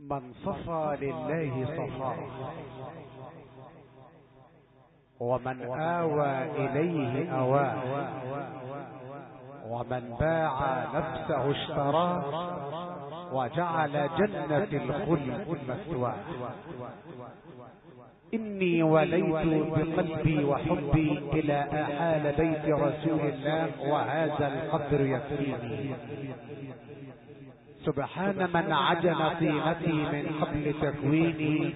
من صفى لله صفاه، ومن آوى إليه أواه، ومن باع نفسه اشتراه، وجعل جنة الخلد مثواه. إني وليت بقلبي وحبي إلى آحال بيت رسول الله، وهذا القدر يكفيني. سبحان من عجن طينتي من قبل تكويني،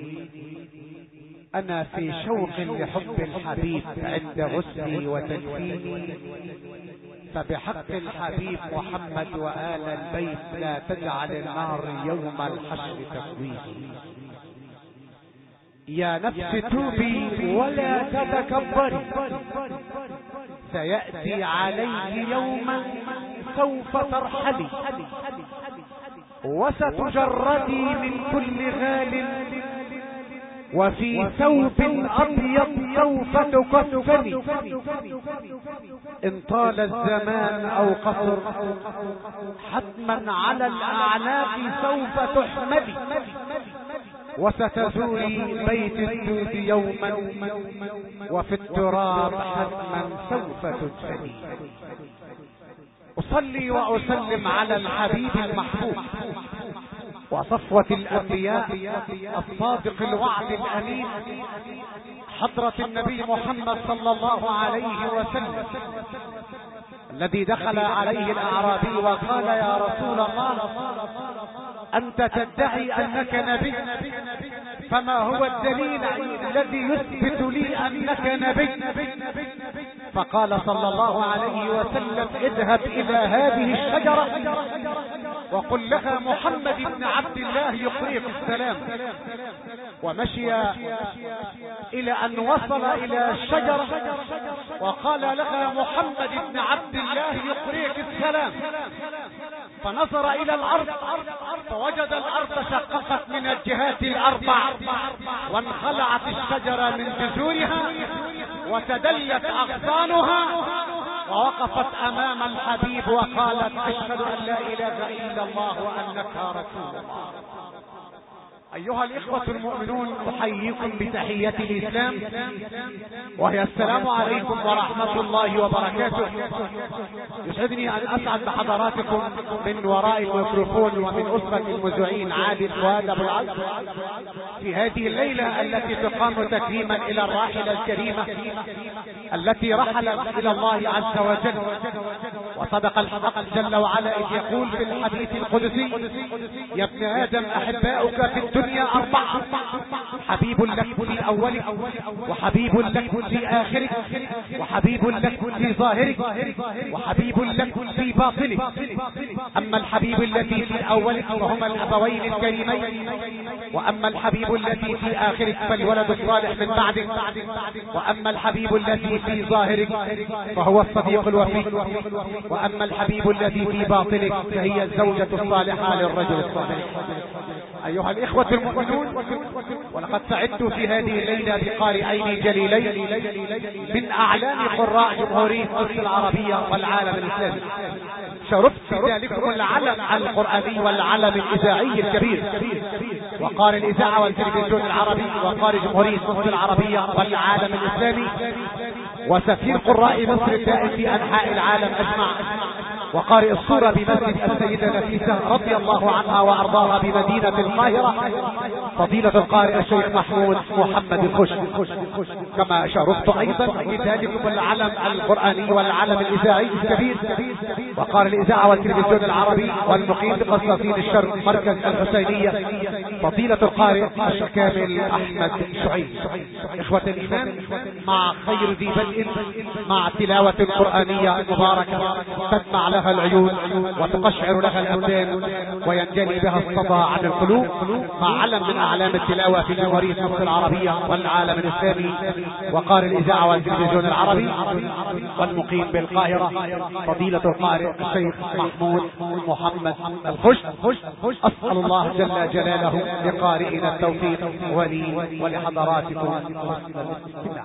أنا في شوق لحب الحبيب عند غسلي وتكفيني. فبحق الحبيب محمد وآل البيت لا تجعل النار يوم الحشر تكويني. يا نفس توبي ولا تتكبري، سيأتي عليك يوما سوف ترحلي، وستجردي من كل غال، وفي ثوب أبيض سوف تكفني. إن طال الزمان أو قصر حتما على الأعناق سوف تحملي، وستزوري بيت الدود يوما، وفي التراب حتما سوف تدفني. أصلي وأسلم على الحبيب المحبوب وصفوة الأنبياء الصادق الوعد الأمين، حضرة النبي محمد صلى الله عليه وسلم، الذي دخل عليه الأعرابي وقال: يا رسول الله، أنت تدعي أنك نبي، فما هو الدليل الذي يثبت لي أنك نبي؟ فقال صلى الله عليه وسلم: اذهب إلى هذه الشجرة وقل لها محمد بن عبد الله يقريك السلام. ومشي إلى أن وصل إلى الشجرة وقال لها: محمد بن عبد الله يقريك السلام. فنظر إلى الأرض فوجد الأرض شققت من الجهات الأربع، وانخلعت الشجرة من جذورها وتدلت أغصانها، ووقفت أمام الحبيب وقالت: أشهد أن لا إله إلا الله وأنك رسول الله. أيها الإخوة المؤمنون، أحييكم بتحية الإسلام، وهي السلام عليكم ورحمة الله وبركاته. يسعدني أن أسعد بحضراتكم من وراء الميكروفون ومن أسرة المذيعين عادل فؤاد أبو العز في هذه الليلة التي تقام تكريما إلى الراحلة الكريمة التي رحلت إلى الله عز وجل. وصدق الحق جل وعلا إذ يقول في الحديث القدسي: يا ابن آدم، أحباؤك في الدنيا أربعة: حبيب لك في أولك، وحبيب لك في آخرك، وحبيب لك في ظاهرك، وحبيب لك في باطنك. أما الحبيب الذي في أولك فهما الأبوين الكريمين، وأما الحبيب الذي في آخرك فالولد الصالح من بعدك، وأما الحبيب الذي في ظاهرك فهو الصديق الوفي، وأما الحبيب الذي في باطنك فهي الزوجة الصالحة للرجل الصالح. أيها الإخوة المؤمنون، ولقد سعدت في هذه الليلة بقارئين جليلين من أعلام قراء جمهورية مصر العربية والعالم الإسلامي. شرفت بذلكم العلم القرآني والعلم الإذاعي الكبير، وقارئ الإذاعة والتلفزيون العربي، وقارئ جمهورية مصر العربية والعالم الإسلامي، وسفير قراء مصر الدائم في أنحاء العالم أجمع، وقارئ الصورة بمسجد السيدة نفيسة رضي الله عنها وأرضاها بمدينة القاهرة، فضيلة القارئ الشيخ محمود محمد الخش. كما شرفت أيضا بذلكم العلم القرآني والعلم الإذاعي الكبير، وقارئ الإذاعة والتلفزيون العربي والمقيم بقسطين الشرق مركز الحسينية، فضيلة القارئ الشيخ كامل أحمد شعيب. إخوة الإيمان، مع خير ذي بدء، مع تلاوة قرآنية مباركة تدمع لها العيون وتقشعر لها الأبدان وينجلي بها الصدى عن القلوب، مع علم من أعلام التلاوة في جمهورية مصر العربية والعالم الإسلامي، وقارئ الإذاعة والتلفزيون العربي والمقيم بالقاهرة، فضيلة القارئ الشيخ محمود محمد الخش. أسأل الله جل جلاله لقارئنا التوفيق ولي ولحضراتكم حسن الاستماع.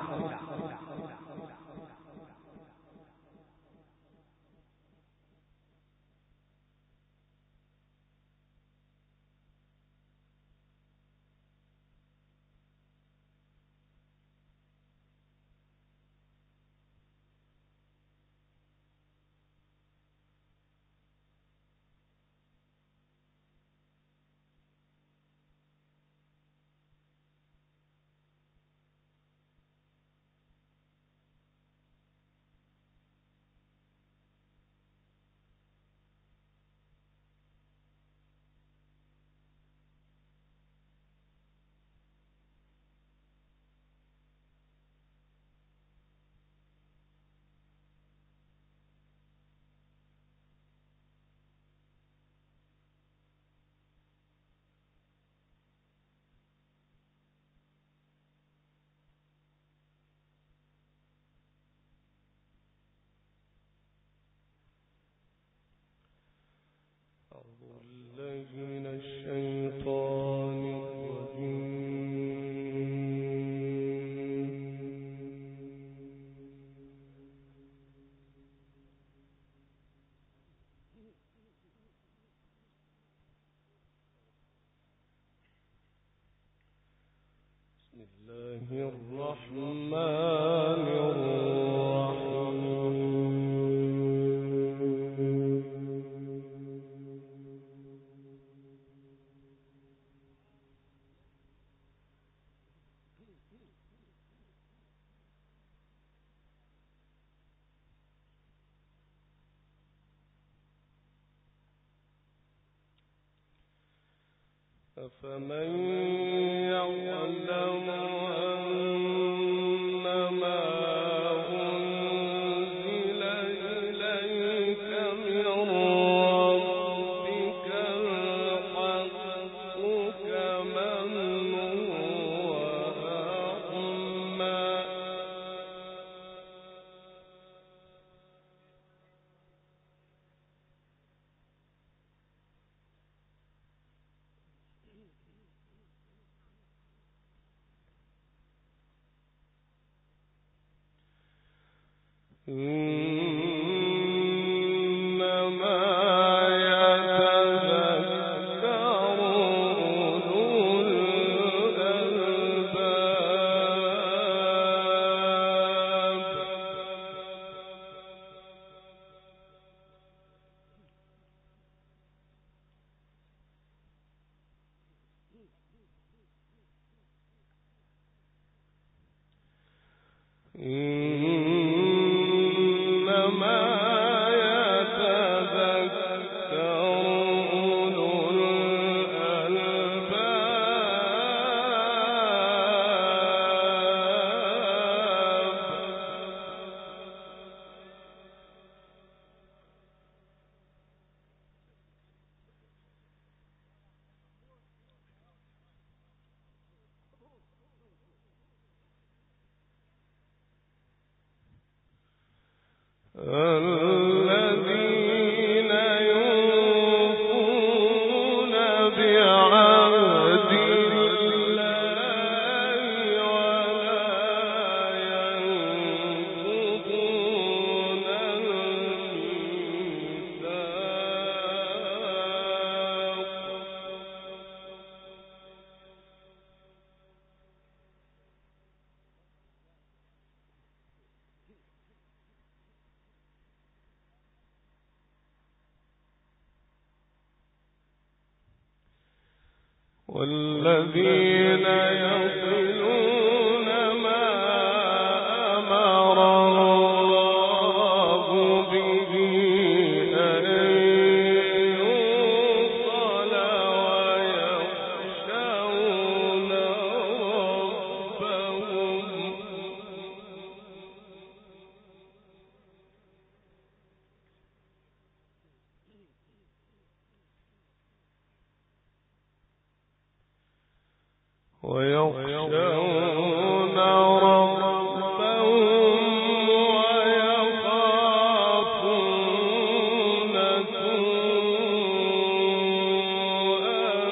أفمن يعلم أنما أنزل إليك من ربك الحق كمن هو أعمى إنما يتذكر أولو الذين يوفون بعهد الله ولا ينقضون والذين يصلون ما أمر الله به أن يوصل ويخشون ربهم ويخافون سوء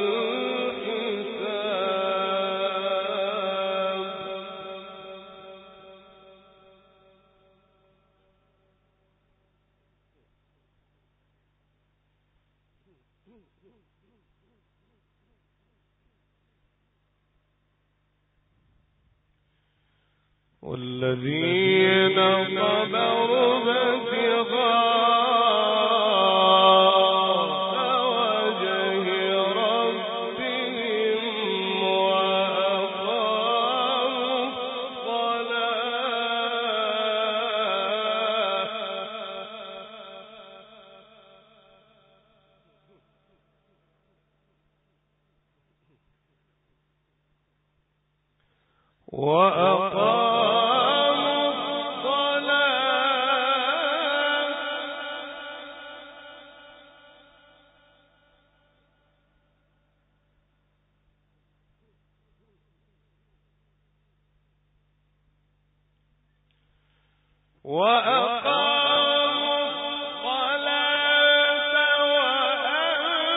والذين صبروا ابتغاء وجه ربهم وأقاموا الصلاة وآتوا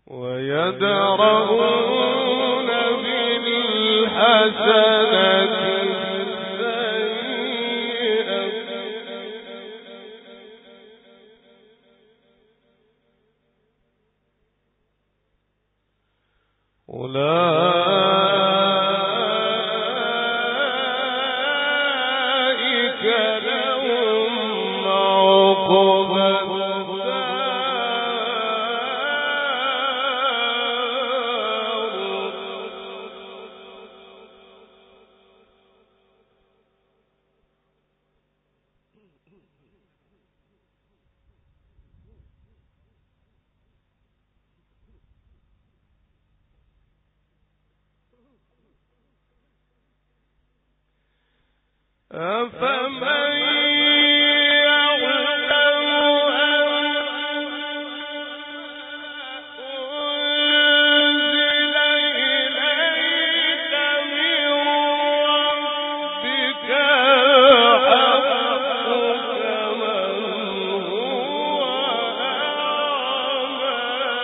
ويدرؤون بالحسنة أولئك لهم عقبى أفمن يعلم أنزل إليك من ربك الحق كمن هو أعمى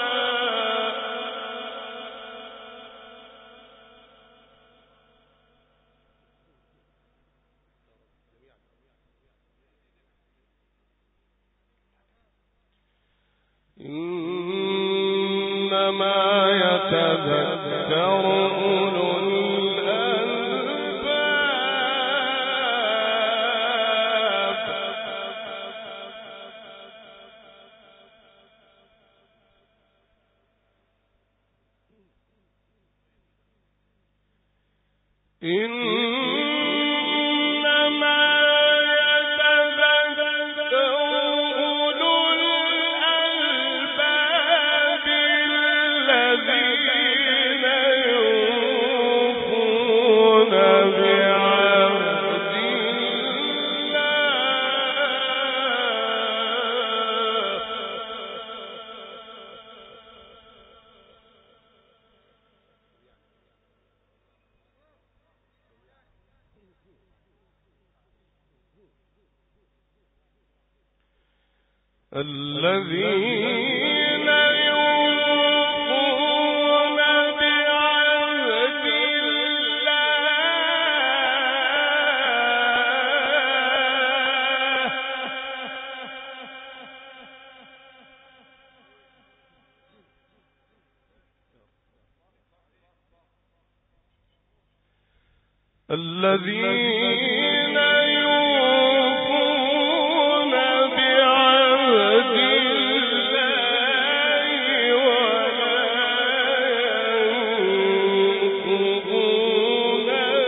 إنما يتذكر أولو الألباب إنما يتذكر أولو الألباب الذين يوفون بعهد الذين يوفون بعهد الله الذين يوفون بعهد الله ولا ينقضون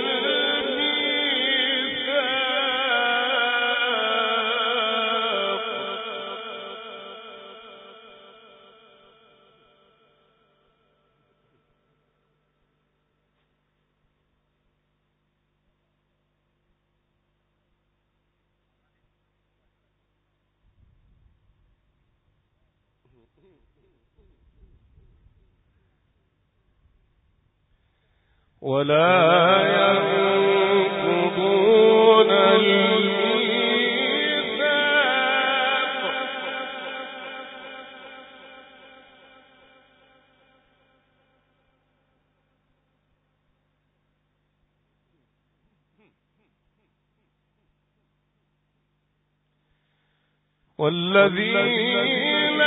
الميثاق والذين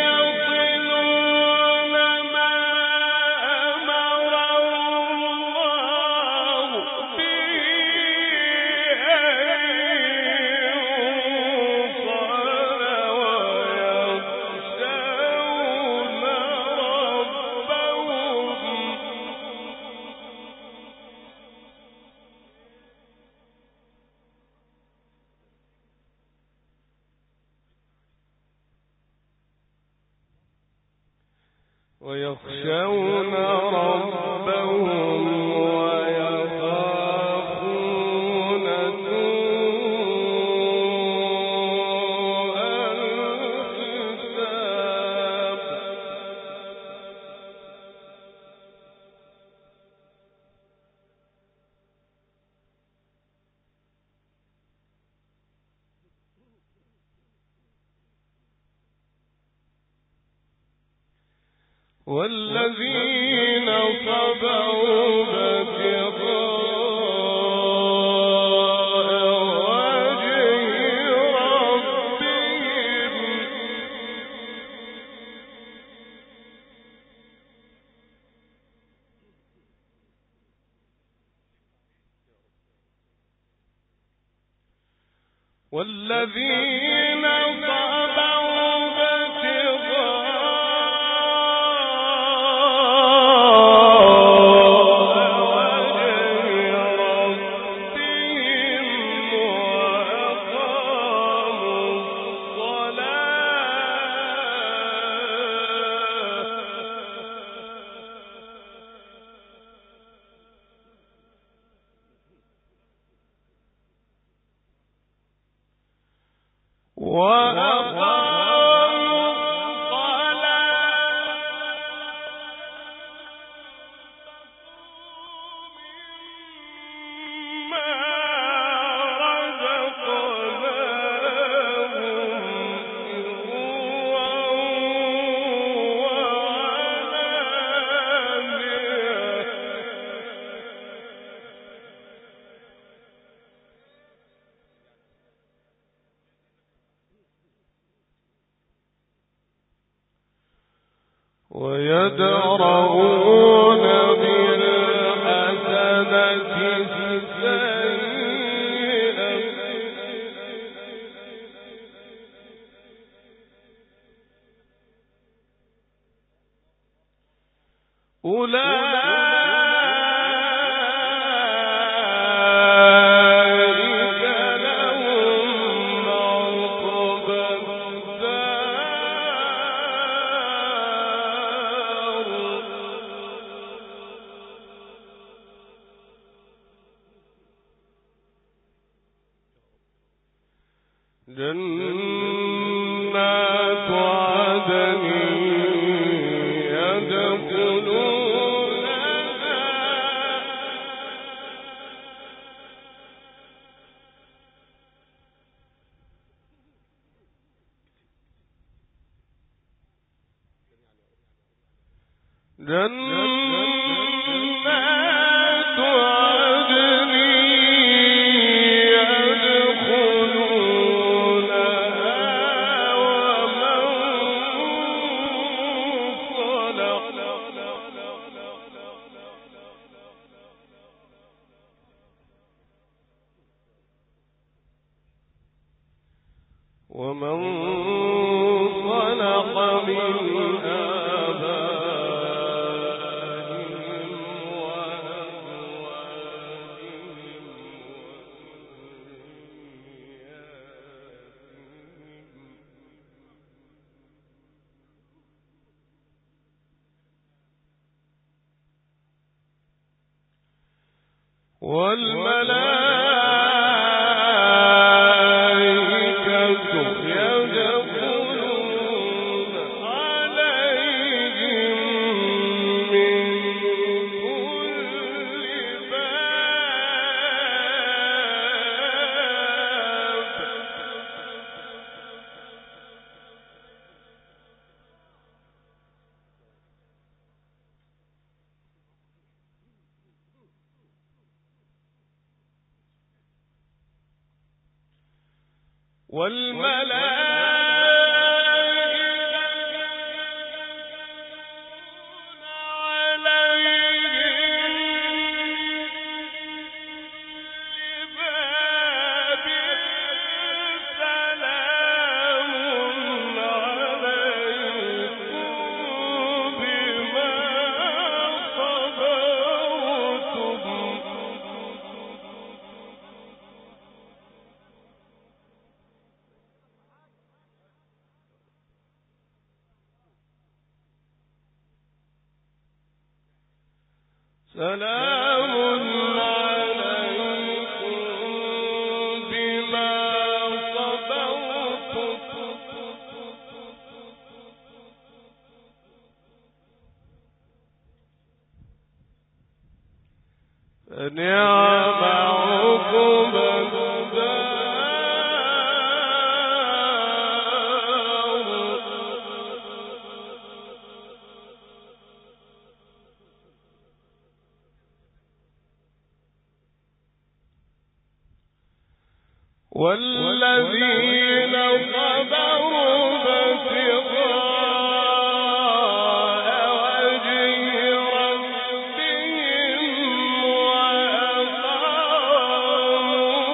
يصلون ما أمر الله به أن يوصل ويخشون ربهم ويخافون سوء الحساب والذين صبروا ابتغاء والذين صبروا ويدرؤون بالحسنة السيئة أولئك لهم عقبى جنات عدن يدخلونها جنات عدن ومن صلح من آبائهم وأزواجهم وذرياتهم والملائكة يدخلون عليهم من كل باب سلام عليكم بما صبرتم فنعم عقبى الدار والذين صبروا ابتغاء وجه ربهم وأقاموا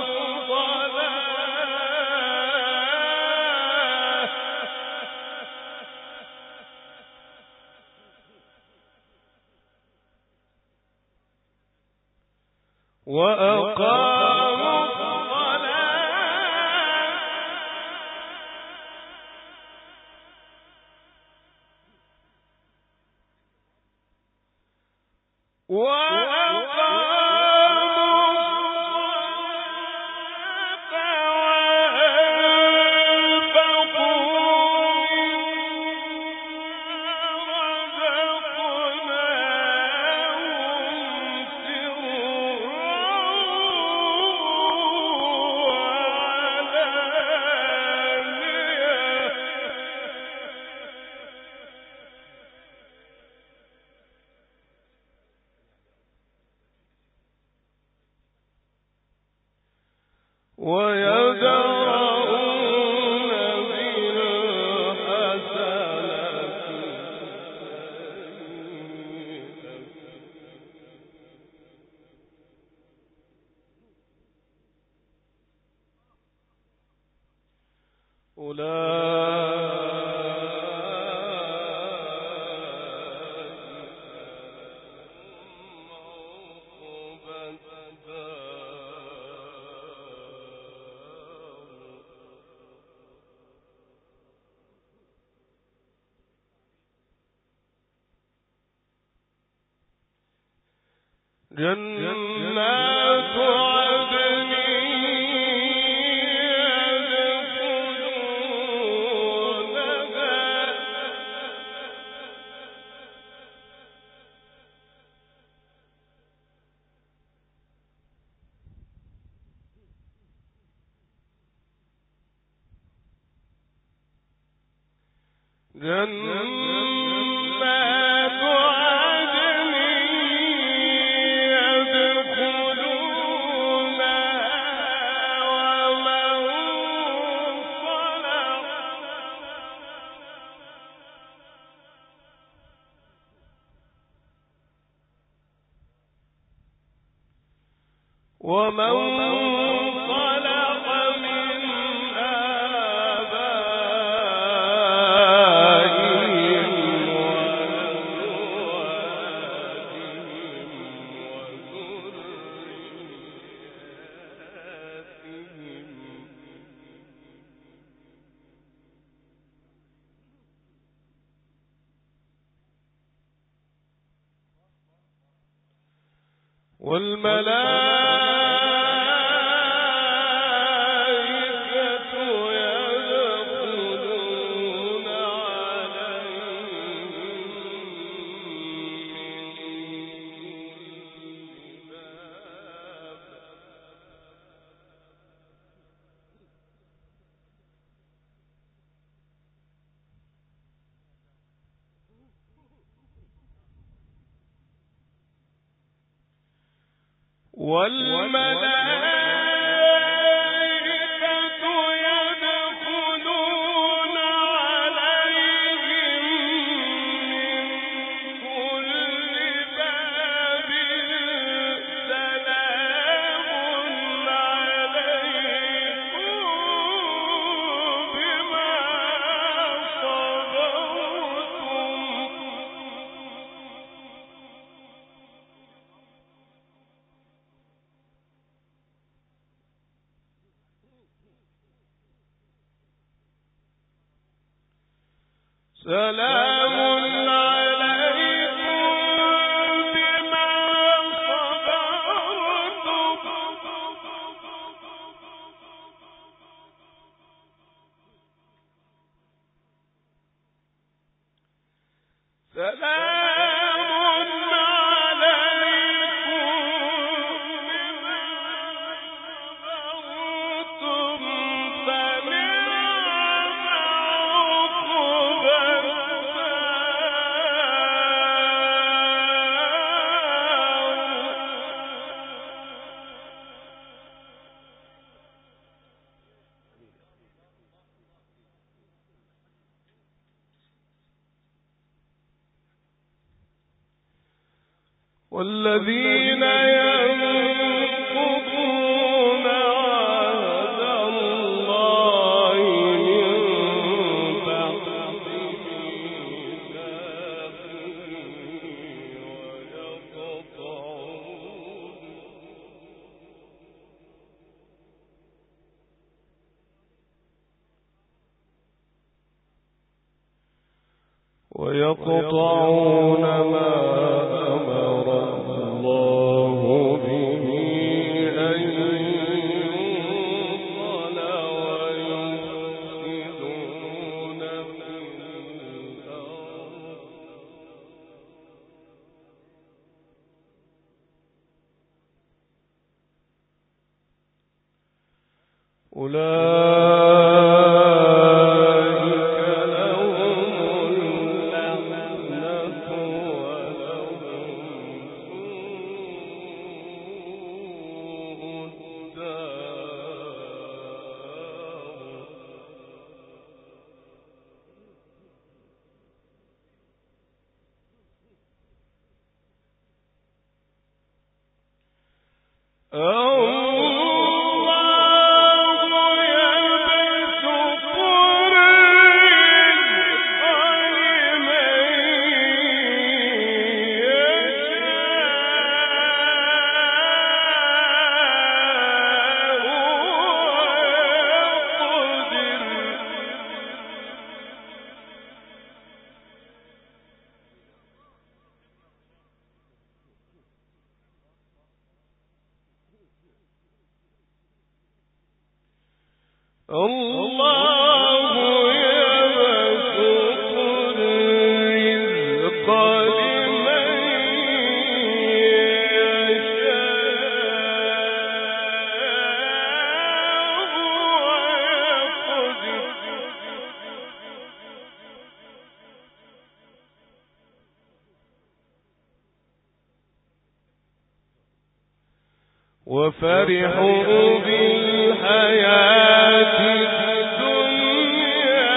جنات عدن ومن صلح من آبائهم وأزواجهم وذرياتهم والملائكة يدخلون عليهم من كل باب والملائكة يدخلون عليهم من كل باب سلام عليكم بما صبرتم سلام عليكم بما صبرتم سلام والذين ينقضون عهد الله من بعد ويقطعون ما أمر الله به أن يوصل ويفسدون في الأرض الله يبسط الرزق لمن يشاء وفرحوا بالحياة الدنيا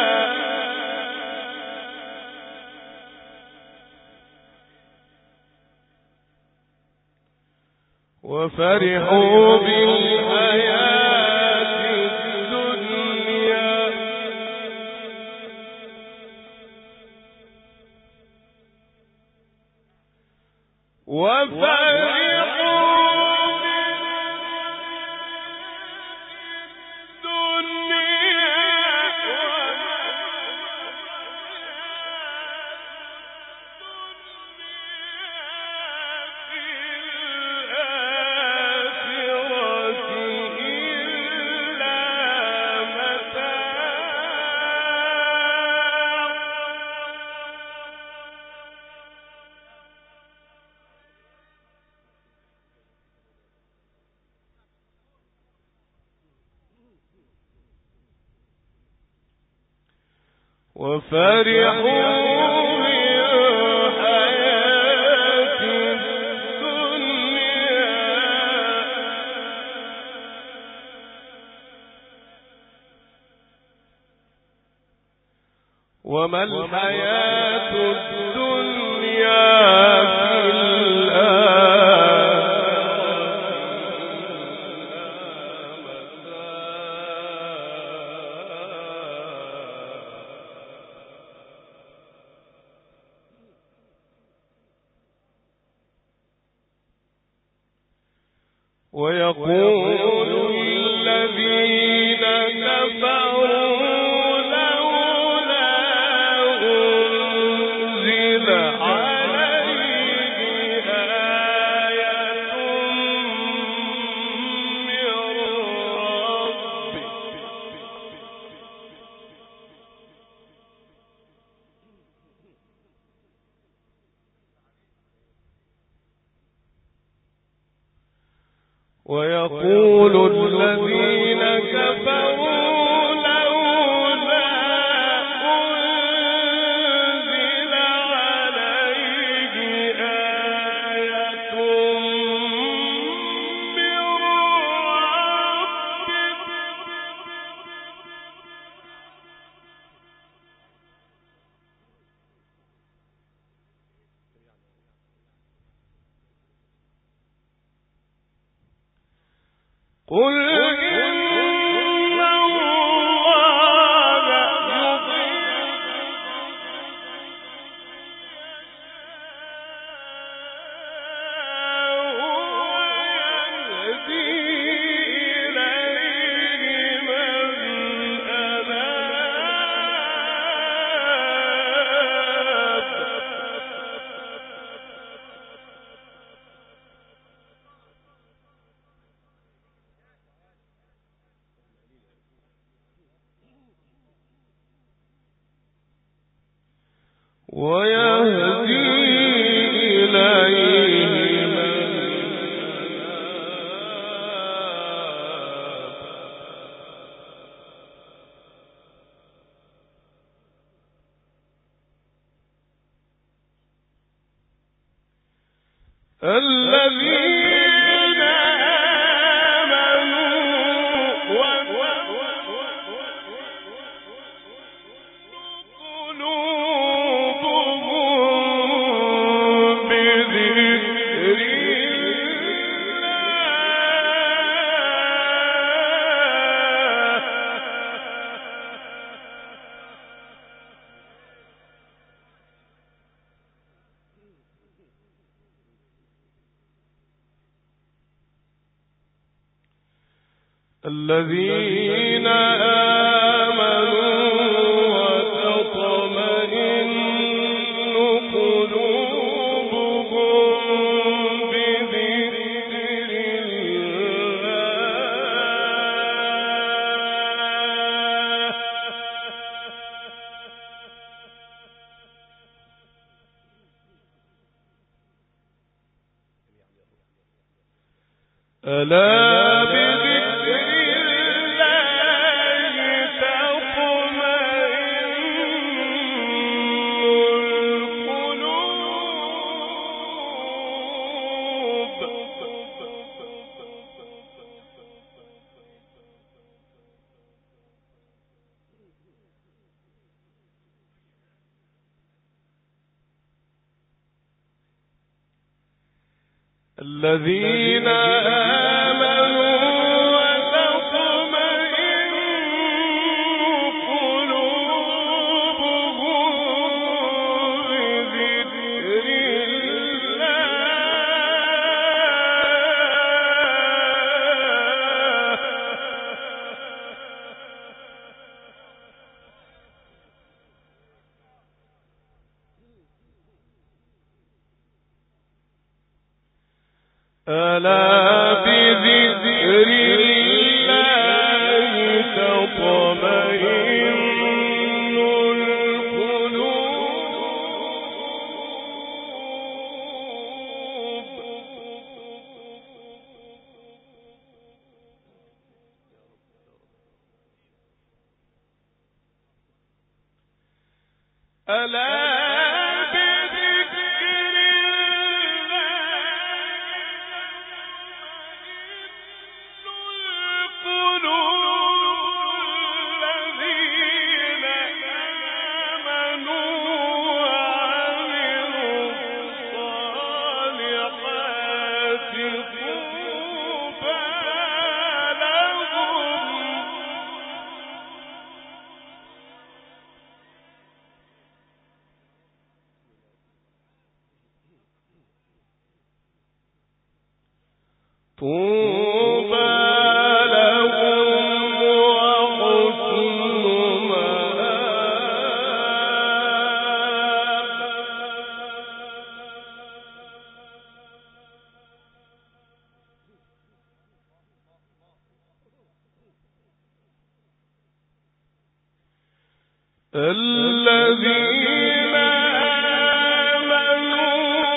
وفرحوا بالحياة الدنيا وما الحياة الدنيا في ويقول الذين كفروا لولا أنزل عليه آية من ربه ويقول الذين كفروا لولا أنزل عليه آية من ربه الذين آمنوا وتطمئن قلوبهم بذكر الله. ألا بذكر الذين آمنوا وتطمئن قلوبهم بذكر الله. ألا بذكر الله تطمئن القلوب. ألا طوبى لهم وحسن مآب. الذين آمنوا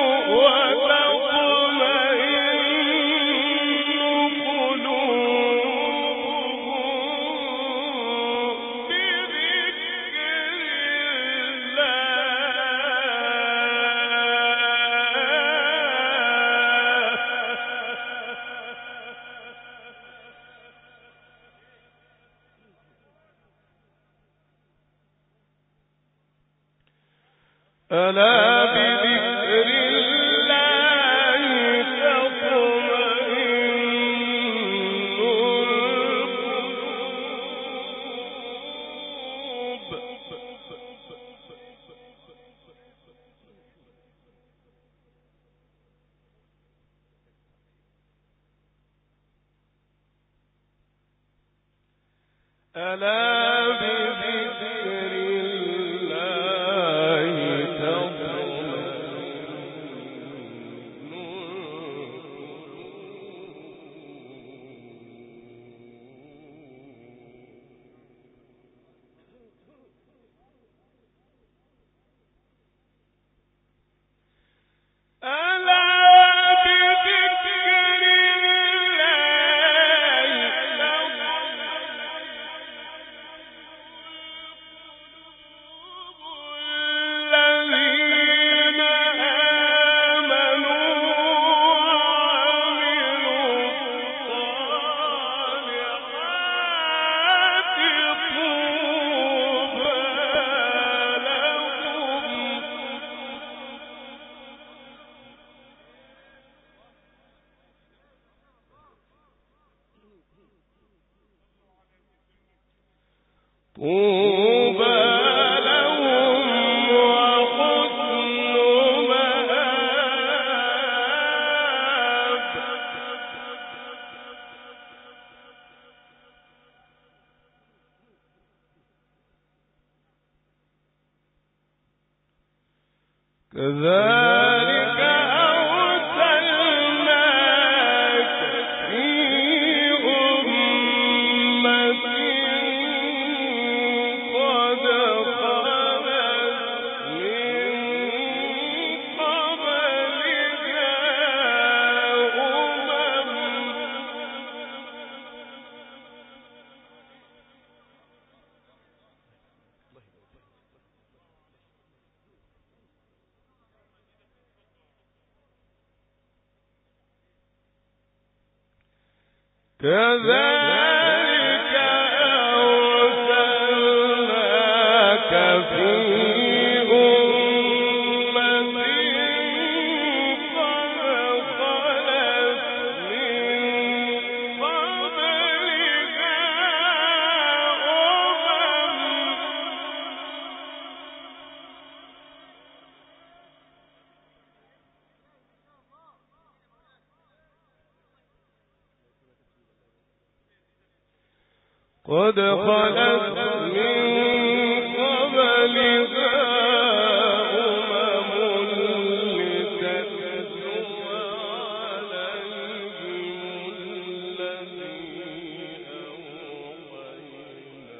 وتطمئن قلوبهم بذكر الله. ألا بذكر الله تطمئن ألا بذكر الله تطمئن طوبى لهم وحسن مآب كذلك أرسلناك في أمة قد خلت من قبلها كذلك أرسلناك في أمة قد خلت من قبلها قد خلت من قبلها لتتلو عليهم الذي أوحينا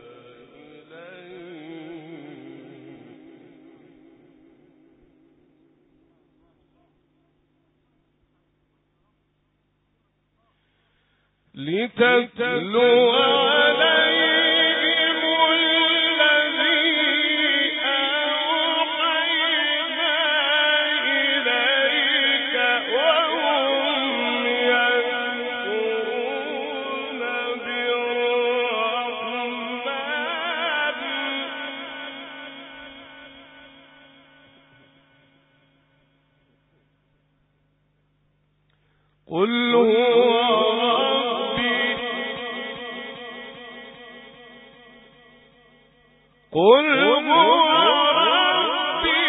إليك لتتلو عليهم الذي أوحينا إليك وهم يكفرون بالرحمن قل هو قل هو ربي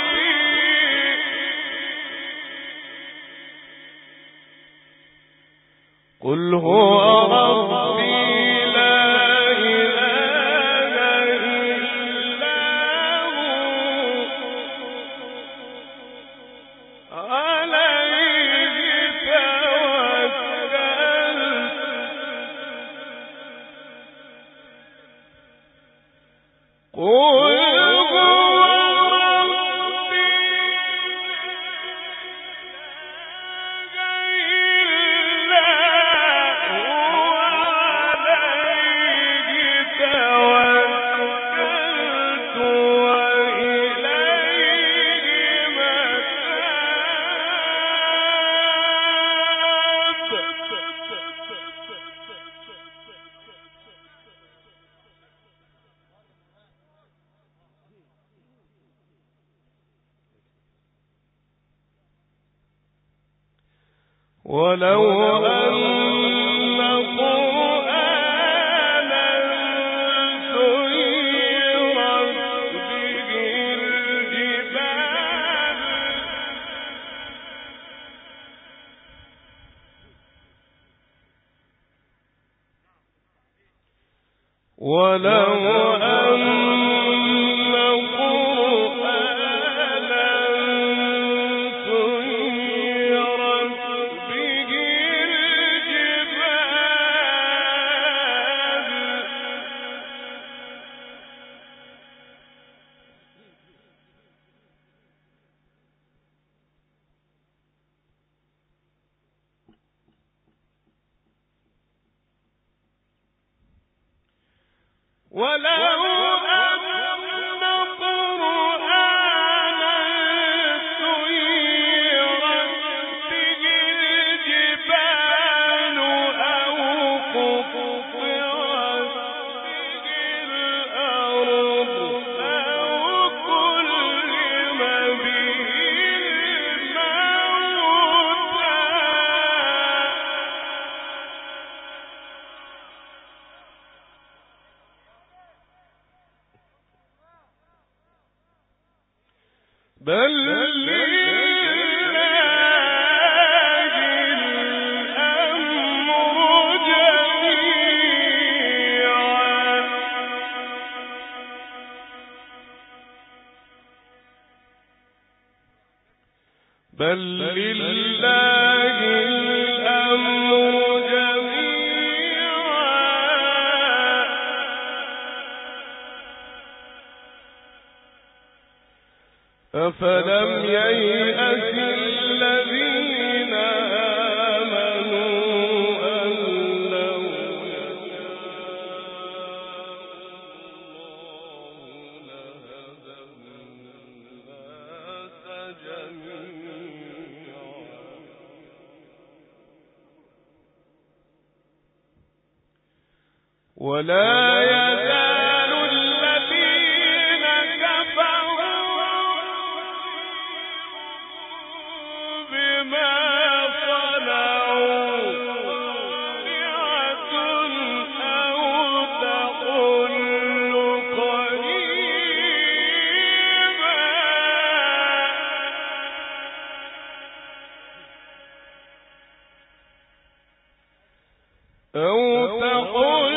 قل هو ربي لا إله إلا هو عليه توكلت قل ولو أن قرآنا سيرت به الجبال ولو أن بل لله الأمر جميعا أفلم ييأس الذين آمنوا أن لو يشاء الله لهدى الناس جميعا ولا يزال الذين كفروا بما صنعوا قارعة أو تحل قريبا أو تحل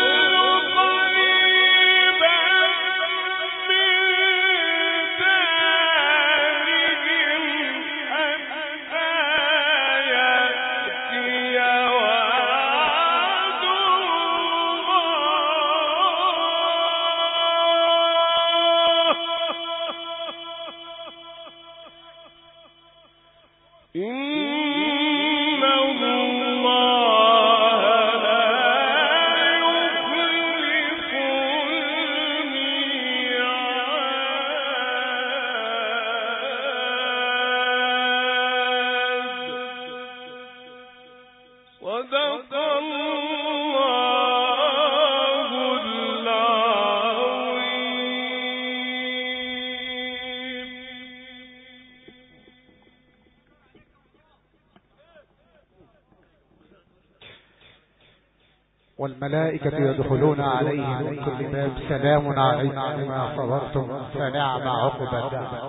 والملائكة يدخلون عليهم من كل باب سلام عليكم بما صبرتم فنعم عقبى الدار.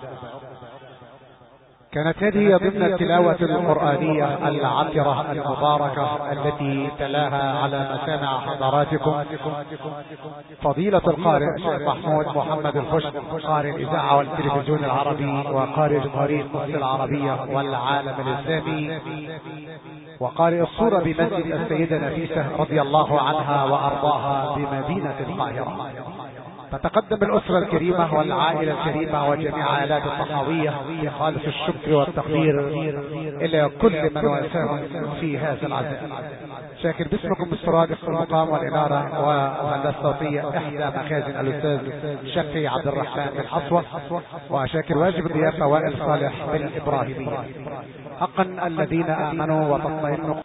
كانت هذه ضمن التلاوة القرآنية العطرة المباركة التي تلاها على مسامع حضراتكم فضيلة القارئ الشيخ محمود محمد الخشب، قارئ الإذاعة والتلفزيون العربي وقارئ جمهورية مصر العربية والعالم الإسلامي وقارئ الصورة بمسجد السيدة نفيسة رضي الله عنها وأرضاها بمدينة القاهرة. فتقدم الأسرة الكريمة والعائلة الكريمة وجميع عائلات الطحاوية بخالص الشكر والتقدير إلى كل من واساهم في هذا العزاء. شاكر باسمكم الصرادق المقام والإنارة والهندسة الصوتية إحدى مخازن الأستاذ شفي عبد الرحمن بالحصوة، وشاكر واجب الضيافة وائل صالح بالإبراهيمية. حقا الذين آمنوا وتطمئن